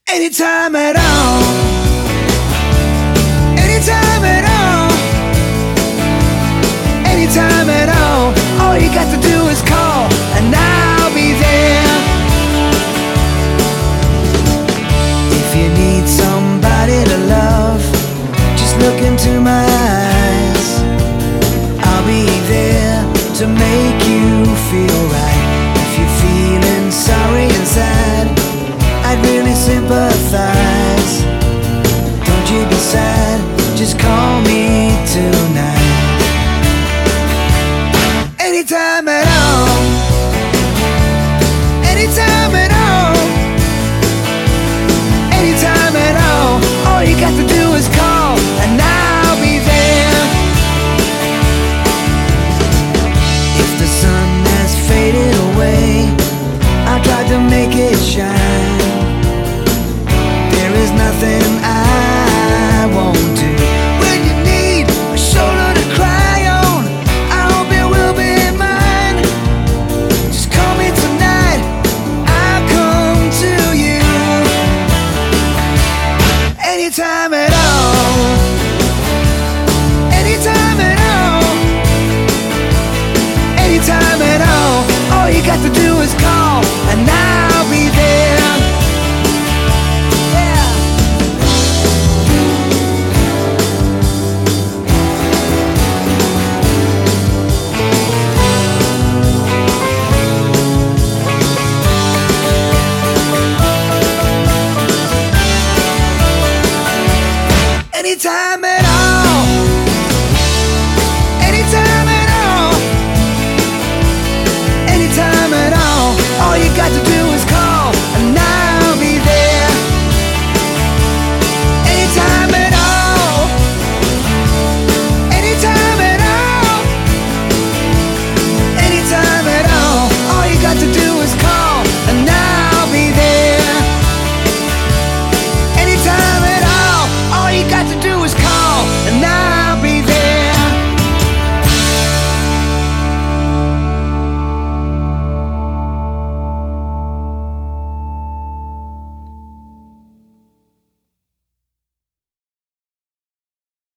Anytime at all, anytime at all, anytime at all. All you got to do is call, and I'll be there. If you need somebody to love, just look into my eyes. I'll be there to make you feel right. If you're feeling sorry and sad, I'd really sympathize. Don't you be sad, just call me tonight. Anytime at all, anytime at all, anytime at all. All you got to do is call, and I'll be there. If the sun has faded away, I tried to make it shine. There is nothing I won't do. When you need a shoulder to cry on, I hope it will be mine. Just call me tonight, I'll come to you. Anytime